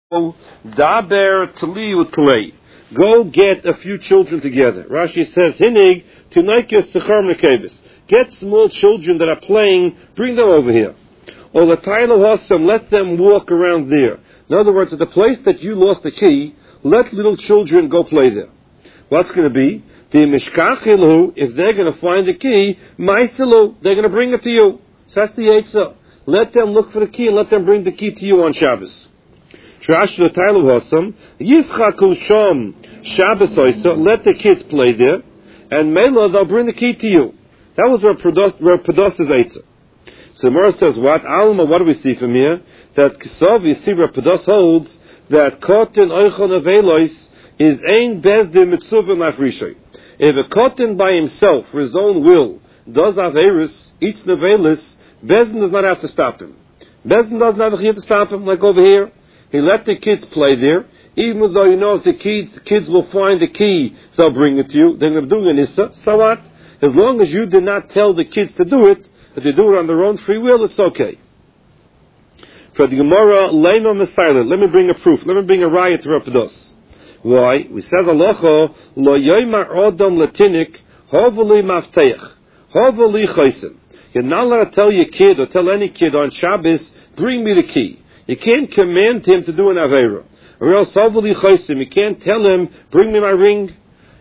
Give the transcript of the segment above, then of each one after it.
Daber Tali Utlei. Go get a few children together. Rashi says, Hinig Tunaikis Sechar Nekebis. Get small children that are playing, bring them over here. Or the Tailo Hasam, let them walk around there. In other words, at the place that you lost the key, let little children go play there. What's going to be? The Mishkachilu, if they're going to find the key, Maisilu, they're going to bring it to you. So that's the Eitzah. Let them look for the key and let them bring the key to you on Shabbos. Trash the Tailu Hasam, Yischaku Shom, Shabbos Oisa, let the kids play there, and Mela, they'll bring the key to you. That was where Pados is Eitzah. So Mora says, what? Alma, what do we see from here? That Kisav, you see where Pados holds, that Kotin Oichon Avelois is Ein Bezdim Mitzuvah Lafrishay. If a Kotin by himself, for his own will, does Averis, eats Nevelis, Bezdin does not have to stop him. Bezdin does not have to stop him, like over here. He let the kids play there, even though you know if the kids will find the key, they'll bring it to you. They're going to do an Issa. So what? As long as you did not tell the kids to do it, if they do it on their own free will, it's okay. For the Gemara, Leino Messiah, let me bring a proof. Let me bring a riot to Rapidos. Why? We says Alocha, Lo Yoymar Odom Latinik, Hovali Mafteich, Hovali Chaysim. You're not allowed to tell your kid or tell any kid on Shabbos, bring me the key. You can't command him to do an Aveira. Or else, you can't tell him, bring me my ring.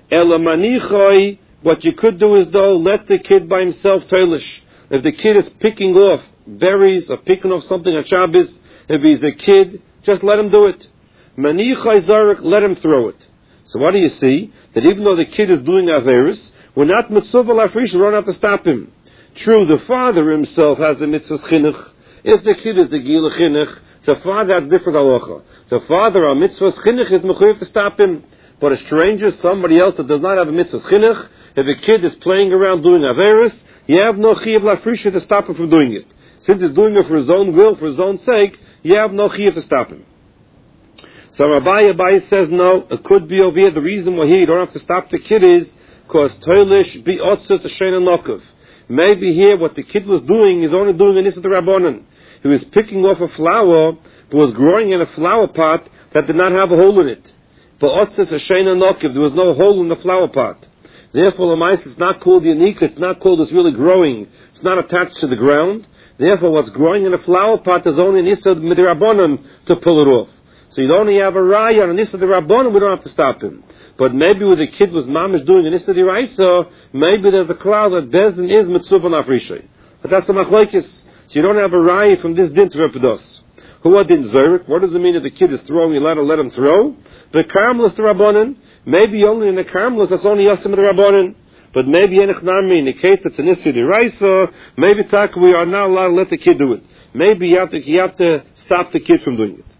What you could do is, though, let the kid by himself tailish. If the kid is picking off berries or picking off something on Shabbos, if he's a kid, just let him do it. Let him throw it. So what do you see? That even though the kid is doing Aveiros, we're not mitzvah lafrish, we don't have to stop him. True, the father himself has the mitzvah chinuch. If the kid is the gila chinuch, the father has different halacha. The father on mitzvah chinuch is mechuyev to stop him. But a stranger, somebody else that does not have a mitzvah chinuch, if a kid is playing around doing Averis, you have no chiyav lafrisha to stop him from doing it. Since he's doing it for his own will, for his own sake, you have no chiyav to stop him. So Abai says no, it could be over here. The reason why here you don't have to stop the kid is because toilish bi otzes ashen and lokov. Maybe here what the kid was doing is only doing an issa de rabbanan. He was picking off a flower that was growing in a flower pot that did not have a hole in it. But otzes ashen and lokov, there was no hole in the flower pot. Therefore, the mice is not called unique. It's not called it's really growing. It's not attached to the ground. Therefore, what's growing in a flower pot is only an issa de rabbanan to pull it off. So you'd only have a raya on an issa de rabbanan. We don't have to stop him. But maybe when the kid was mamish doing an issa de raisa, maybe there's a cloud that bezdin is mitzvah nafrishay. But that's a machlokes. So you don't have a raya from this din to Rapidos. Who din zurich? What does it mean if the kid is throwing? You let him throw. The karmelis de rabbanan. Maybe only in the karmelis that's only yasim de rabbanan. But maybe enechnami in the case that's an issa de raisa. Maybe we are not allowed to let the kid do it. Maybe you have to stop the kid from doing it.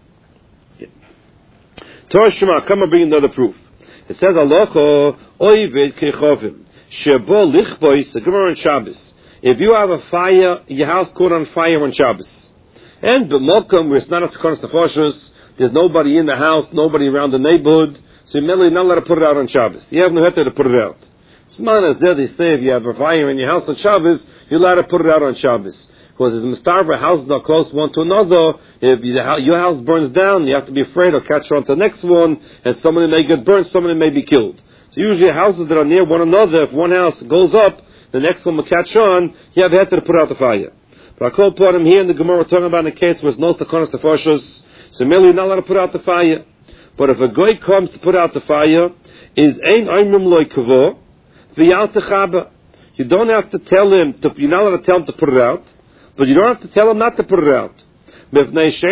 Torah Shema, come and bring another proof. It says, Alocho, oivid kechovim, shebo lichbois, the Gemara on Shabbos. If you have a fire, your house caught on fire on Shabbos. And b'mokum, where it's not a sekonos nefashos, there's nobody in the house, nobody around the neighborhood, so you're not allowed to put it out on Shabbos. You have no heter to put it out. Sman as there they say, if you have a fire in your house on Shabbos, you're allowed to put it out on Shabbos. Because as Mistarva, houses are close one to another. If your house burns down, you have to be afraid of catch on to the next one, and somebody may get burned, somebody may be killed. So usually houses that are near one another, if one house goes up, the next one will catch on, you have to put out the fire. But I call upon him here in the Gemara, we're talking about in the case where it's no sekonos nefashos, so merely you're not allowed to put out the fire. But if a goy comes to put out the fire, is ein oimrim loy kavo, v'yal techaba. You don't have to tell him, you're not allowed to tell him to put it out, but you don't have to tell him not to put it out. Like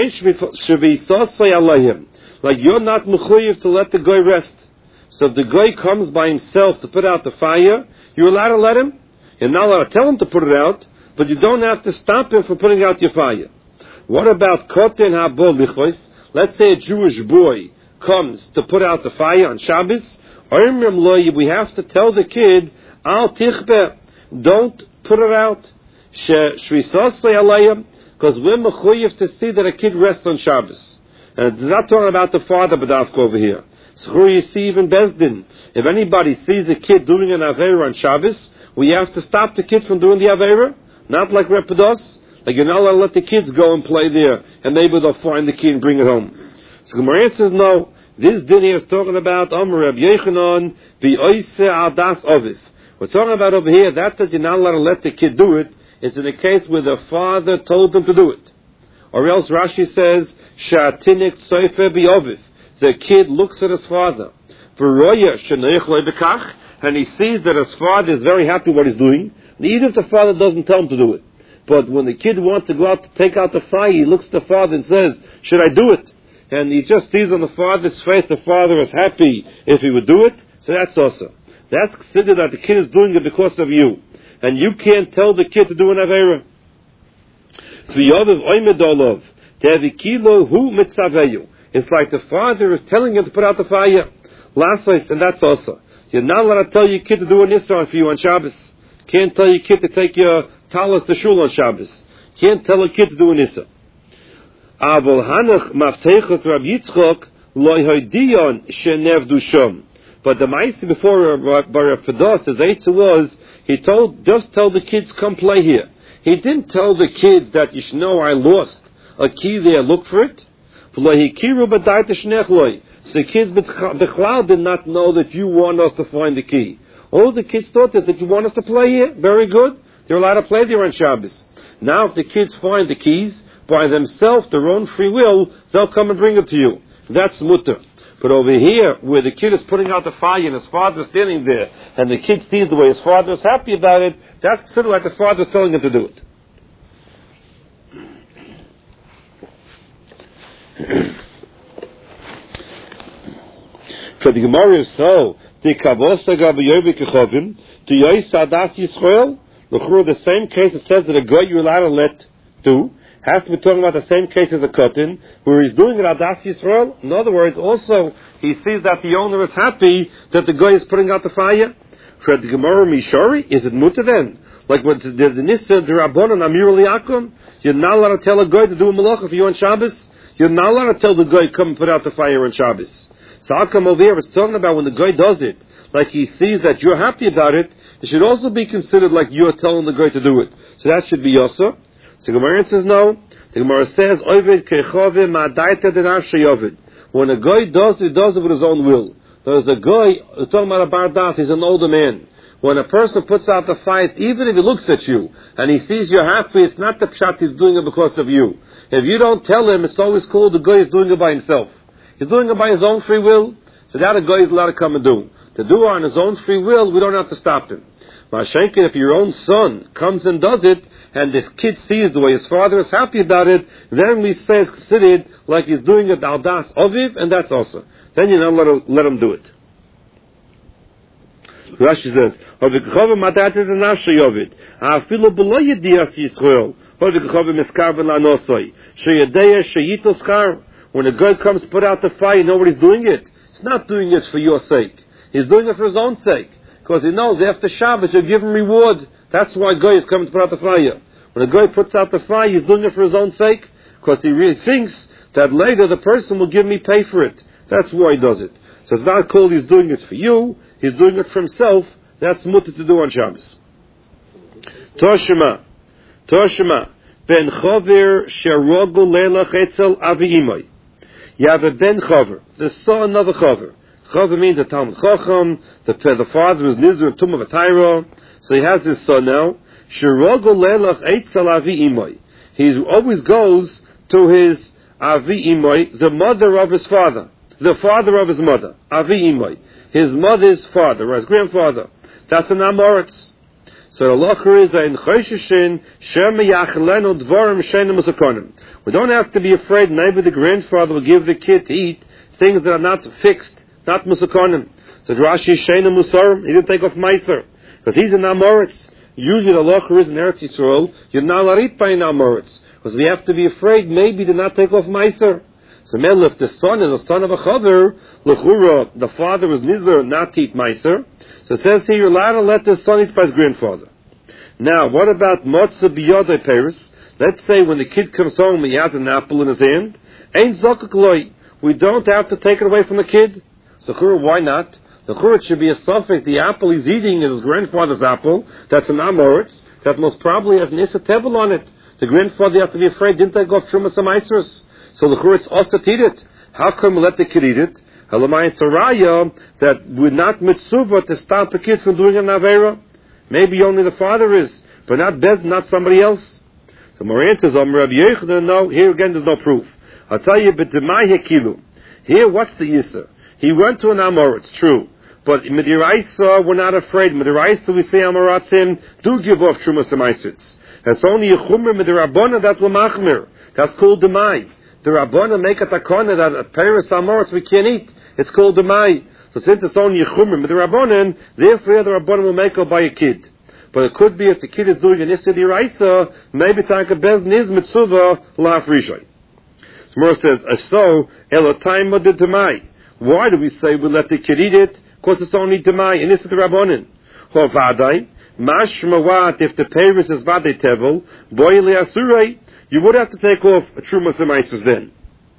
you're not mechuyev to let the guy rest. So if the guy comes by himself to put out the fire, you're allowed to let him. You're not allowed to tell him to put it out, but you don't have to stop him from putting out your fire. What about koten habo lichos? Let's say a Jewish boy comes to put out the fire on Shabbos. We have to tell the kid, al tichbe, don't put it out. Because we're mechuyev to see that a kid rests on Shabbos. And it's not talking about the father, but over here. So you see even Bezdin. If anybody sees a kid doing an Aveira on Shabbos, we have to stop the kid from doing the Aveira. Not like Rapidos. Like you're not allowed to let the kids go and play there, and maybe they'll find the key and bring it home. So Gemara answers no. This din here is talking about Amr Reb Yechanan v'oise al das aviv. We're talking about over here, that you're not allowed to let the kid do it, it's in a case where the father told him to do it. Or else Rashi says, Sha'atinik tzoife bi'oviv. The kid looks at his father. V'roya sheneich lo bekach, and he sees that his father is very happy what he's doing, even if the father doesn't tell him to do it. But when the kid wants to go out to take out the fire, he looks at the father and says, should I do it? And he just sees on the father's face the father is happy if he would do it, so that's also. That's considered that the kid is doing it because of you. And you can't tell the kid to do an Aveira. It's like the father is telling him to put out the fire. And that's also. You're not allowed to tell your kid to do an Issa for you on Shabbos. Can't tell your kid to take your talis to shul on Shabbos. Can't tell a kid to do an Issa. But the Ma'aseh before Baruch Fados, his answer was, just tell the kids, come play here. He didn't tell the kids that you should know I lost a key there, look for it. So the kids B'chlal did not know that you want us to find the key. All the kids thought that you want us to play here. Very good. They're allowed to play there on Shabbos. Now if the kids find the keys by themselves, their own free will, they'll come and bring it to you. That's mutter. But over here, where the kid is putting out the fire and his father is standing there, and the kid sees the way his father is happy about it, that's considered like the father is telling him to do it. For the Gemara is so, the Kavosa Gabayobi Kechovim, to Yois Adas Yisrael, the same case it says that a guy you're allowed to let do, has to be talking about the same case as a Kotin, where he's doing it Adas Yisrael. In other words, also, he sees that the owner is happy that the guy is putting out the fire. For the Gemara Mishori, is it mutter then? Like what the Nissa, the Rabbanon, Amir Liakum, you're not allowed to tell a guy to do a malacha for you on Shabbos. You're not allowed to tell the guy, come and put out the fire on Shabbos. So how come over here, it's talking about when the guy does it, like he sees that you're happy about it, it should also be considered like you're telling the guy to do it. So that should be Yosa. So the Gemara says no. The Gemara says, when a guy does it, he does it with his own will. There's a guy, talking about a Bardas, he's an older man. When a person puts out the fire, even if he looks at you, and he sees you're happy, it's not the pshat he's doing it because of you. If you don't tell him, it's always called the guy is doing it by himself. He's doing it by his own free will, so that a guy is allowed to come and do. To do it on his own free will, we don't have to stop him. Mashenkin, if your own son comes and does it, and this kid sees the way his father is happy about it, then we say it's considered like he's doing it al das aviv, and that's also. Then you're not allowed to let him do it. Rashi says, when a guy comes to put out the fire, you know what he's doing it? He's not doing it for your sake. He's doing it for his own sake. Because he knows after Shabbos you'll give him reward. That's why a guy is coming to put out the fire. When a guy puts out the fire, he's doing it for his own sake. Because he really thinks that later the person will give me pay for it. That's why he does it. So it's not called he's doing it for you. He's doing it for himself. That's mutter to do on Shabbos. Toshima. Ben Chaver Sherogu Leilach Etzel Avi Imai. You have a Ben Chaver, the son of a Chaver. Chaver means the Talmud Chacham, the father is Nizr of Tumah V'Taira, so he has his son now. Sherogu Leilach Etzel Avi Imai. He always goes to his Avi Imai, the mother of his father. The father of his mother, Avi Imai, his mother's father, or his grandfather. That's an Amoritz. So the lacher is in Choshishin Shem Yachlenu Dvarim Shenim Musakonim. We don't have to be afraid. Maybe the grandfather will give the kid to eat things that are not fixed, not Musakonim. So Rashi Shenim Musarim, he didn't take off Meiser because he's an Amoritz. Usually the lacher is in Eretz Yisrael. You're not allowed to eat by an Amoritz because we have to be afraid. Maybe to not take off Meiser. So if the son is the son of a chaver, l'chura, the father is nizar, not to eat meiser. So it says here, you're allowed to let the son eat by his grandfather. Now, what about motzah biyodei peris? Let's say when the kid comes home, he has an apple in his hand. Ein zokuk loi. We don't have to take it away from the kid. So why not? The chura should be a suffix. The apple he's eating is his grandfather's apple. That's an amoritz. That most probably has an issa tebel on it. The grandfather, you have to be afraid, didn't take off trumas and meisers. So the chura is also to eat it. How come we let the kid eat it? Halamai Tzaraya, that we're not mitzvah to stop the kid from doing an avera. Maybe only the father is, but not Bez, not somebody else. So Moran says, Rabbi Yochanan, no, here again there's no proof. I'll tell you, but here, what's the Yisr? He went to an Amor, it's true. But Midiraisa, we're not afraid. Midiraisa, we say Amoratzim, do give off Trumas Amaisitz. That's only a Chumr Midirabona that will machmir. That's called Demai. The Rabbana make a takana that a Paris Amoritz we can't eat. It's called Demai. So since it's only a Chumr Midirabona, therefore the Rabbana will make it by a kid. But it could be if the kid is doing an Issa Diraisa, maybe Taka Bezn is Mitzvah Laf Rishai. Mor says, so, Elotaima de Demai. Why do we say we let the kid eat it? Because it's only Demai, and this is the Rabbanin. Hovadai, Mashmawat, if the Paris is Vadei Tevel, Boile Asurei, you would have to take off a Trumas Amaisus then.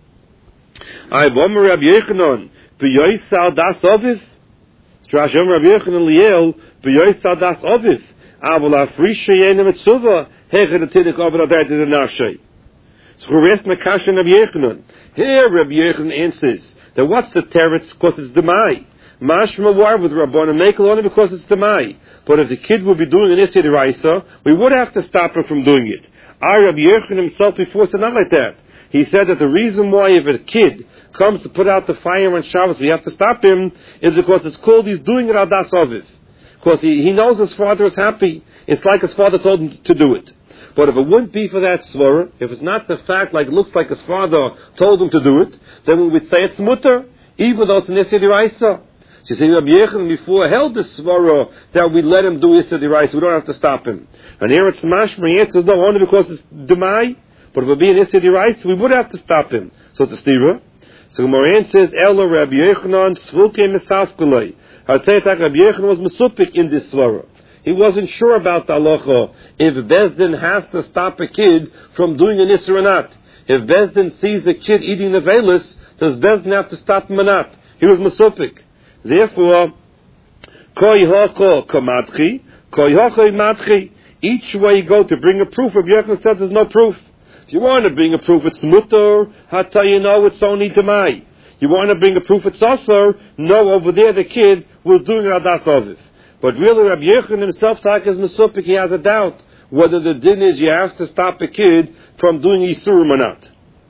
I Vomer Rabbi Yechanan, B'yoisal Das Oviv. Strashom Rabbi Yechanan Liel, B'yoisal Das Oviv. Avol Afrisha Yenem Etzuva, Hechet Atidik Ovid Adai de Nafshay. So rest Makashan Rabbi Yechanan. Here Rabbi Yechanan answers that what's the teretz? Because it's Demai. Mashma war with Rabbana make only because it's Demai. But if the kid would be doing an Issa D'Oraisa, we would have to stop him from doing it. Our Rabbi Yechanan himself before said not like that. He said that the reason why if a kid comes to put out the fire on Shabbos, we have to stop him, is because it's called he's doing it al das Aviv. Because he knows his father is happy. It's like his father told him to do it. But if it wouldn't be for that svara, if it's not the fact like it looks like his father told him to do it, then we would say it's mutter, even though it's an Issa D'Oraisa. So you see, Rabbi Yechanan before held the svara that we let him do Issa D'Oraisa, we don't have to stop him. And here it's mashma, the answer is no, only because it's demai, but if it be an Issa D'Oraisa, we would have to stop him. So it's a stira. So Moran says, Ella Rabbi Yechanan, Svulke Misafkulei. I'd say that Rabbi Yechanan was mesupik in this svara. He wasn't sure about the halacha if Bezdin has to stop a kid from doing an Issa or not. If Bezdin sees a kid eating the velis, does Bezdin have to stop him or not? He was mesupik. Therefore, koi hako kamadchi, koi hako madchi. Each way you go to bring a proof, Rabbi Yechanan says there's no proof. If you want to bring a proof, it's mutter. Hata you know it's only demai. You want to bring a proof, it's asur. No, over there the kid was doing adas aviv. But really, Rabbi Yechanan himself, is mesupik, he has a doubt whether the din is you have to stop a kid from doing Yisurim or not.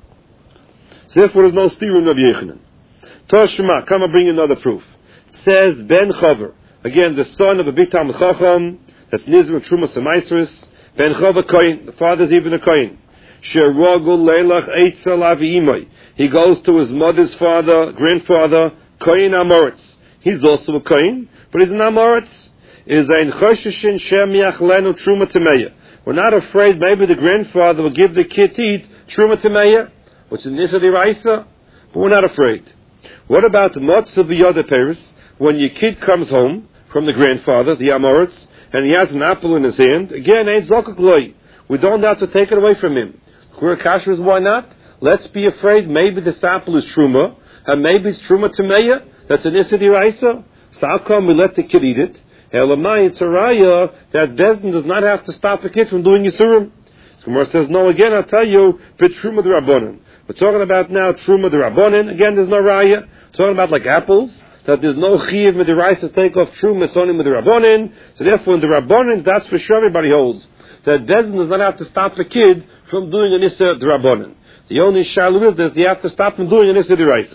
So therefore, there's no steer in Rabbi Yechanan. Toshma, come and bring another proof. It says, Ben Chaver, again, the son of a big Talmid Chacham, that's Nizr Trumas Amaisris, Ben Chaver Kohen, the father's even a Kohen. Sherogul Leilach Eitzel Avi Imai. He goes to his mother's father, grandfather, Kohen Amoritz. He's also a Kohen, but he's an Amoritz. Is ein Choshishin Shemiach Lenu Truma Tameya. We're not afraid maybe the grandfather will give the kid to eat Truma Tameya, which is Nisa D'Oraisa, but we're not afraid. What about the Motzah V'Yoda Peres? When your kid comes home from the grandfather, the Amoritz, and he has an apple in his hand, again, ain't Zokak Loi. We don't have to take it away from him. Kasher is why not? Let's be afraid maybe this apple is Truma, and maybe it's Truma Tameya, that's an Issa D'Oraisa. So how come we let the kid eat it? Elamai, it's a raya that Bezdin does not have to stop a kid from doing Yisurim. Gemara says, no, again, I'll tell you, bit Truma D'Rabbanan. We're talking about now Truma D'Rabbanan. Again, there's no raya. We're talking about like apples, that there's no Chiv Midiraisa to take off Truma, it's only D'Rabbanan. So therefore, in the Rabbanan, that's for sure everybody holds. That Bezdin does not have to stop a kid from doing an Issa D'Rabbanan. The only shalu is that you have to stop him doing an Issa D'Oraisa.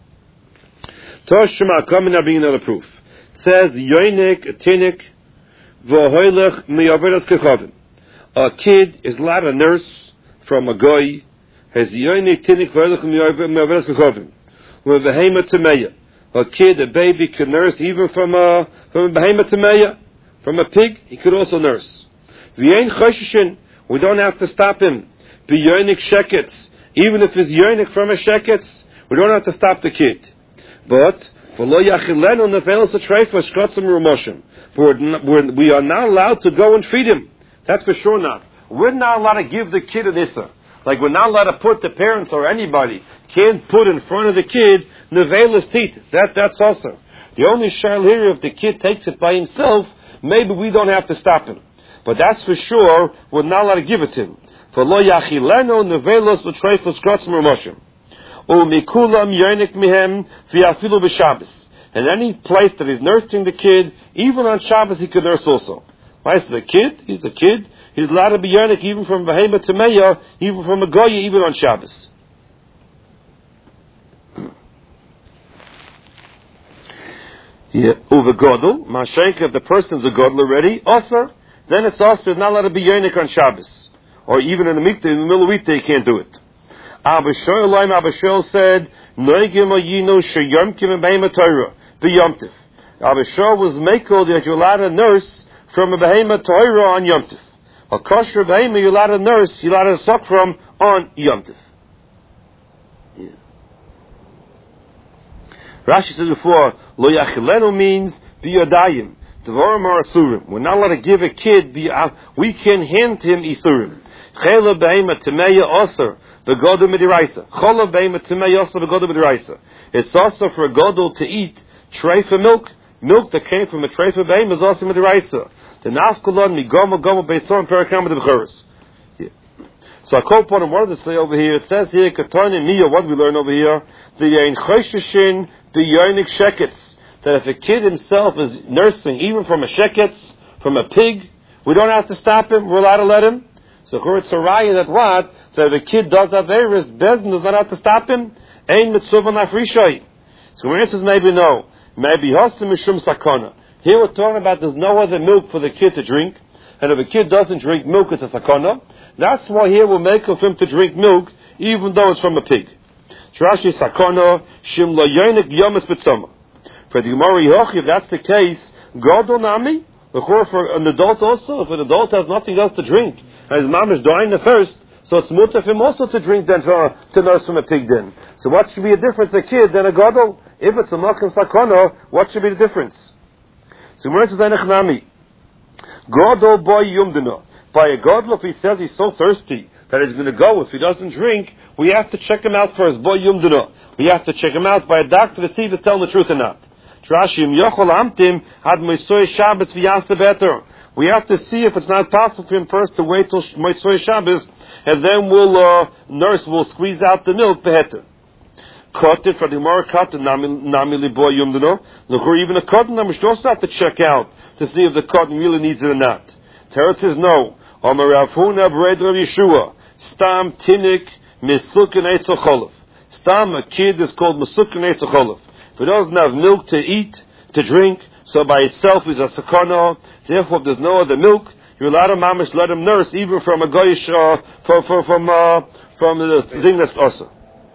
Toshma, come and bring another proof. It says, Yoinik, Tinik, Vohoilech, Miyaveras Kechavim. A kid is allowed to nurse from a goy, has Yoinik, Tinik, Vohoilech, Miyaveras Kechavim. With a Behema Tameya. A kid, a baby, can nurse even from a Behema Tameya. From a pig, he could also nurse. V'yein Choshishin, we don't have to stop him. V'yoinik Sheketz, even if it's Yoinik from a Sheketz, we don't have to stop the kid. But we are not allowed to go and feed him. That's for sure not. We're not allowed to give the kid an Issa. Like we're not allowed to put the parents or anybody can't put in front of the kid nevelas teeth. That's also. The only shayla here, if the kid takes it by himself, maybe we don't have to stop him. But that's for sure, we're not allowed to give it to him. Umikulam yonik mihem v'afilu b'Shabbos. And any place that he's nursing the kid, even on Shabbos he could nurse also. Why is the kid? He's a kid. He's allowed to be yonik even from Behema to Meya, even from a Goya, even on Shabbos. Uve Godel, Mashenka, if the person's a Godel already, Osir, then it's Osir, it's not allowed to be yonik on Shabbos. Or even in the mikveh, in the middle of weekday, you can't do it. Abba Shoel said, Noigim Ayino Sheyom Kim Behema Torah, B'Yomtiv. Abba Shoel was makel that you're allowed to nurse from a Behema Torah on Yomtiv. A kosher Behema you're allowed to nurse, you're allowed to suck from on Yomtiv. Yeah. Rashi said before, Lo Yachilenu means B'Yodayim. Devarim are Asurim. We're not allowed to give a kid, we can hand him Isurim. Chela Behema Temeya Osir. The Godel Midiraisa. Chola Behema Tzimei Yosel the Godel Midiraisa. It's also for a Godel to eat treifa milk. Milk that came from a treifa Behema is also Midiraisa. The Nafkulon Migoma Goma Beisor Perakam the B'Cheres. So I quote upon him, what does it say over here? It says here, Katan and Miyah, what do we learn over here? The Yain Choshishin, the Yonik Sheketz. That if a kid himself is nursing, even from a Sheketz, from a pig, we don't have to stop him, we're allowed to let him. So it's a raya that what? So if a kid does Averis, Bezdin does not have to stop him. Ein mitzvah nafrishai. So the answer is maybe no. Maybe Hasim Mishum Sakona. Here we're talking about there's no other milk for the kid to drink. And if a kid doesn't drink milk, it's a Sakona. That's why here we'll make of him to drink milk, even though it's from a pig. Rashi Sakona, Shim Lo Yonik Yomis B'Tzoma. For the Gemara Yochi, if that's the case, Godol Nami, for an adult also, if an adult has nothing else to drink, and his mom is dying the thirst, so it's mutter for him also to drink then to nurse from a pig then. So what should be a difference, a kid than a Godol? If it's a Malkim Sakona, what should be the difference? So we're into Zainachnami. Godol boy Yumdino. By a Godol, if he says he's so thirsty that he's going to go, if he doesn't drink, we have to check him out first. Boy Yumdino. We have to check him out by a doctor to see if he's telling the truth or not. We have to see if it's not possible for him first to wait till Motzei Shabbos, and then we'll squeeze out the milk, beheter. Cotton, for the Gemara, cotton, nami liboy yumdino. Even a cotton, we should also have to check out to see if the cotton really needs it or not. Teretz says no. Omer Rav Huna b'red Rav Yeshua. Stam tinik misukin eitzocholov. Stam, a kid is called misukin eitzocholov. If he doesn't have milk to eat, to drink, so by itself he's a sakana. Therefore, if there's no other milk, you're allowed to mamish let him nurse, even from a goyish, from the thing that's also.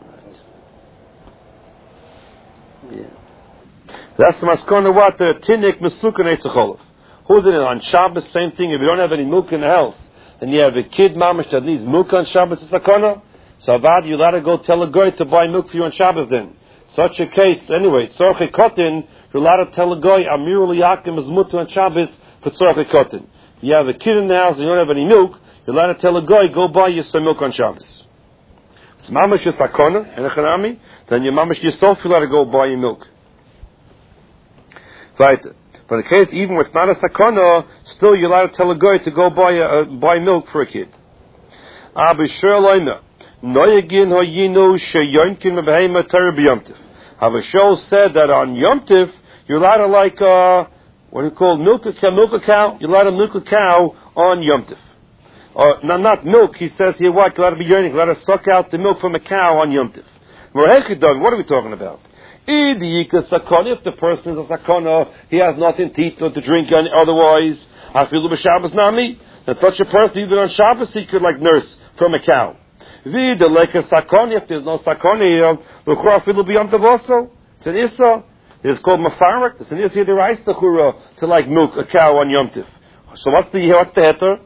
Yeah. That's the maskana what the tinik mesukan eitzocholov. Who's in it on Shabbos? Same thing. If you don't have any milk in the house, and you have a kid mamish that needs milk on Shabbos, it's sakana. So avad, you're allowed to go tell a guy to buy milk for you on Shabbos then. Such a case, anyway, tzorchei kotin, you're allowed to tell a guy, Amir liyakim is mutu on Shabbos for tzorchei kotin. You have a kid in the house and you don't have any milk, you're allowed to tell a guy, go buy you some milk on Shabbos. It's mamash is sakona, and a chanami, then your mamash yourself, you're allowed to go buy your milk. Right. For the case, even when it's not a sakona, still you're allowed to tell a guy to go buy milk for a kid. Abishur loina. Noyagin hoyinu sheyonkin mebehema Torah b'yomtiv. Havashol said that on Yomtiv you're allowed to what do you call milk a cow? You're allowed to milk a cow on Yomtiv. Not milk. He says here what you're allowed to be yearning. You're allowed to suck out the milk from a cow on Yomtiv. What are we talking about? If the person is a sakana, he has nothing to eat or to drink otherwise. Afilu b'Shabbos nami. And such a person, even on Shabbos, he could nurse from a cow. If there's no sakona here, it's an issa. It's called mafarik. It's an issa the rice to milk a cow on Yom Tiv. So what's the heter?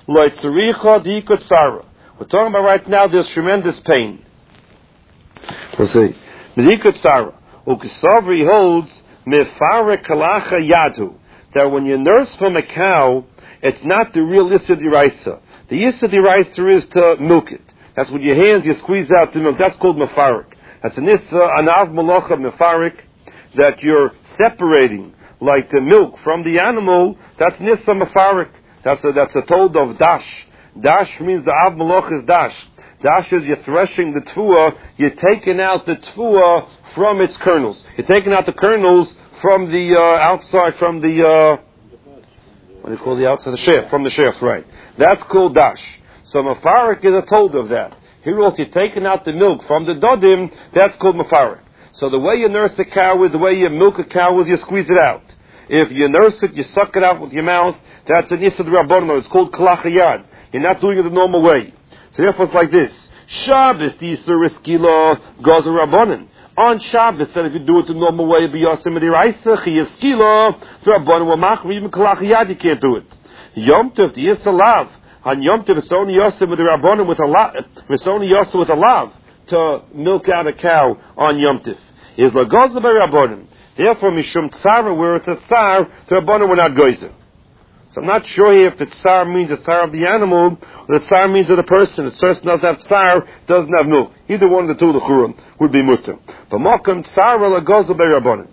We're talking about right now. There's tremendous pain. We'll see. Ukisavri holds mefarik kalacha yadu, that when you nurse from a cow, it's not the real issa diraisa. The issa diraisa is to milk it. That's with your hands you squeeze out the milk. That's called mafarik. That's an issa, an av malacha mafarik, that you're separating like the milk from the animal. That's an issa mafarik. That's a told of dash. Dash means the av malacha is dash. Dash is you're threshing the tfuah, you're taking out the tfuah from its kernels. You're taking out the kernels from the outside, from the, what do you call the outside? The shaft, from the shaft, right. That's called dash. So mafarik is a told of that. Here also you're taking out the milk from the dodim, that's called mafarik. So the way you nurse a cow is, the way you milk a cow is you squeeze it out. If you nurse it, you suck it out with your mouth, that's an Yisad Rabbanon. It's called Kalachayad. You're not doing it the normal way. So therefore it's like this. Shabbos, the Yisur Eskila, goes a Rabbanon. On Shabbos, then if you do it the normal way, it'll be Yosim Adiraisa, Chiyeskila, the Rabbanon will mach, even Kalachayad, you can't do it. Yom Tov, the Yisur Lav. On Yom Tov, it's only Yosim with the Rabbanon with a lav. It's only Yosim with a lav to milk out a cow on Yom Tov. Is Lagoza by Rabbanon. Therefore, Mishum Tzara, where it's a Tzar, the Rabbanon we're not Goizer. So I'm not sure here if the Tsar means the Tsar of the animal, or the Tsar means of the person. The person doesn't have Tsar, doesn't have milk. Either one of the two, the Churim, would be Mutter. But Mokam Tzara Lagoza by Rabbanon.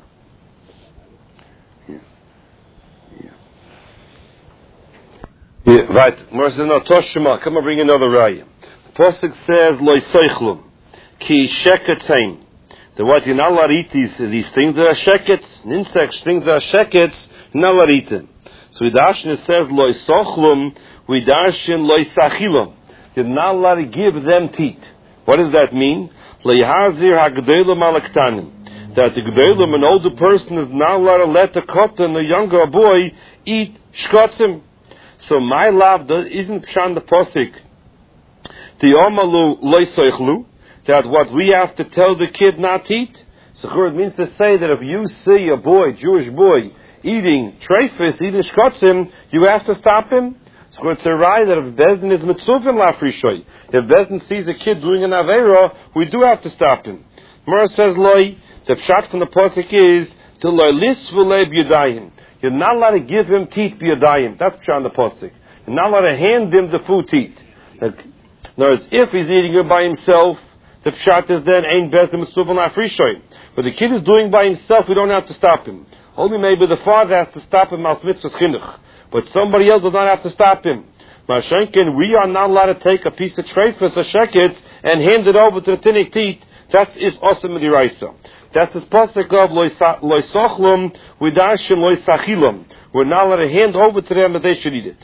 Right. Mor says, no, Toshima, come and bring another raya. The Pasuk says, Loi Seichlum, Ki Sheketzain. The what, you're not allowed to eat these things that are shekets, insects, things that are shekets, you're not allowed to eat them. So we darshan it says, Loi Sochlum, we darshan Loi Sachilum. You're not allowed to give them teat. What does that mean? Loi Hazir HaGdeilum Alektanim. That the Gdeilum, an older person, is not allowed to let the cotton, a younger boy, eat shkotzim. So my love isn't pshan the posik. The omalu loy soichlu, that what we have to tell the kid not to eat. So it means to say that if you see a boy, Jewish boy, eating treifis, eating shkotzim, you have to stop him. So it's a right that if Bezdin is mitzuvim lafrishoy, if Bezdin sees a kid doing an avera, we do have to stop him. Mara says loy, the pshat from the posik is to loy lis v'lei b'yadayim. You're not allowed to give him teat b'yadayim. That's pshat the posik. You're not allowed to hand him the food teat. In other words, if he's eating it by himself, the pshat is then ain't Bezdin mitzuvim lafrishoy. But the kid is doing by himself, we don't have to stop him. Only maybe the father has to stop him al mitzvahs chinuch. But somebody else does not have to stop him. Mashenkin, we are not allowed to take a piece of treifus or sheket and hand it over to the tinnik teat. That is awesome midiraisa. That's the pasuk of loy sochlum vidashim loy sachilum. We're not allowed to hand over to them that they should eat it.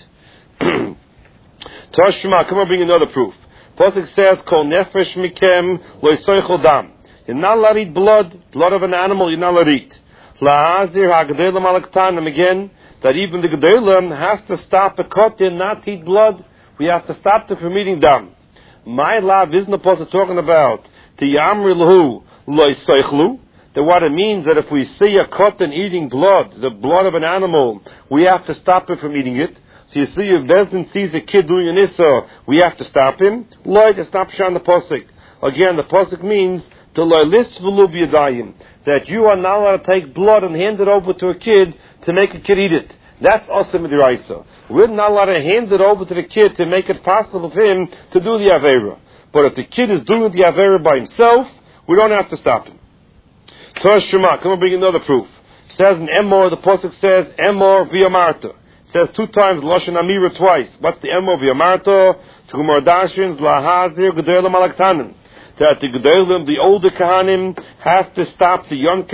Tashma, come on, bring another proof. Pasuk says, kol nefesh mikem loy soichol dam. You're not allowed to eat blood of an animal. You're not allowed to eat. La'azir ha'gedelim alaktanim, again, that even the gedelim has to stop the kotin, not to eat blood. We have to stop them from eating dam. My love isn't the pasuk talking about the yamri lahu loy soichlu. That what it means that if we see a kotin eating blood, the blood of an animal, we have to stop him from eating it. So you see, if Bezdin sees a kid doing an issa, we have to stop him. Loy, it's not pshan the pasuk. Again, the pasuk means to loy lis v'lu b'yadayim, that you are not allowed to take blood and hand it over to a kid to make a kid eat it. That's also midiraisa. We're not allowed to hand it over to the kid to make it possible for him to do the avera. But if the kid is doing the avera by himself, we don't have to stop him. Torah Shema, come and bring another proof. It says in Emor, the pasuk says Emor v'yamarta. It says 2 times Lashon Amira twice. What's the Emor v'yamarta? Tumor dashins lahazir gedolim alaktanim. That the gedolim, the older kahanim, have to stop the young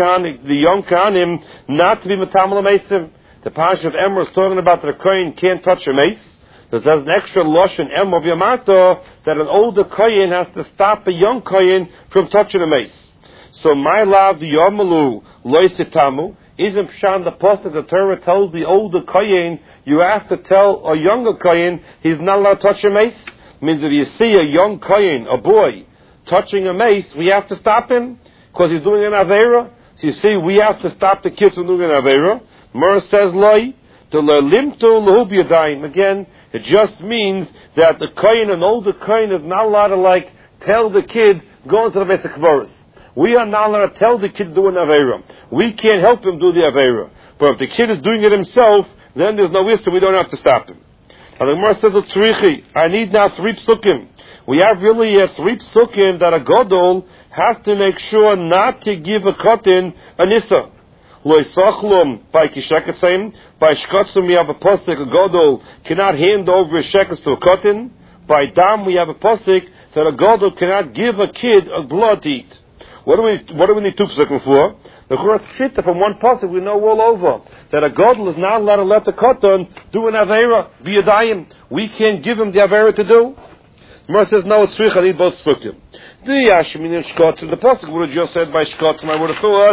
kahanim not to be metamal meisim. The Pasha of Emor is talking about that a kohen can't touch a mace. There's an extra Lashon Emor v'yamarta that an older kohen has to stop a young kohen from touching a mace. So my love, the Yomalu loisitamu, isn't pshan the pasuk. The Torah tells the older kohen, you have to tell a younger kohen he's not allowed to touch a mace. It means if you see a young kohen, a boy, touching a mace, we have to stop him because he's doing an avera. So you see, we have to stop the kids from doing an avera. Mur says loy to lelimtu lehubiyadayim. Again, it just means that the kohen, an older kohen, is not allowed to tell the kid go into the Beis HaKvaros. We are not allowed to tell the kid to do an avera. We can't help him do the avera. But if the kid is doing it himself, then there's no wisdom. We don't have to stop him. And the Gemara says, I need now 3 psukim. We have really 3 psukim that a gadol has to make sure not to give a kotin a nisa. Lo isachlum by kisheketzaim. By shkotzim we have a pasuk, a gadol cannot hand over his shekets to a kotin. By dam we have a pasuk that a gadol cannot give a kid a blood to eat. What do we need two psukim for? The Chur's Pshita from one pasuk we know all over that a gadol is not allowed to let the katan do an avera biyadayim. We can't give him the avera to do. The Gemara says no, it's tzrich. I need both psukim. The pasuk would have just said by shkotzim. I would have thought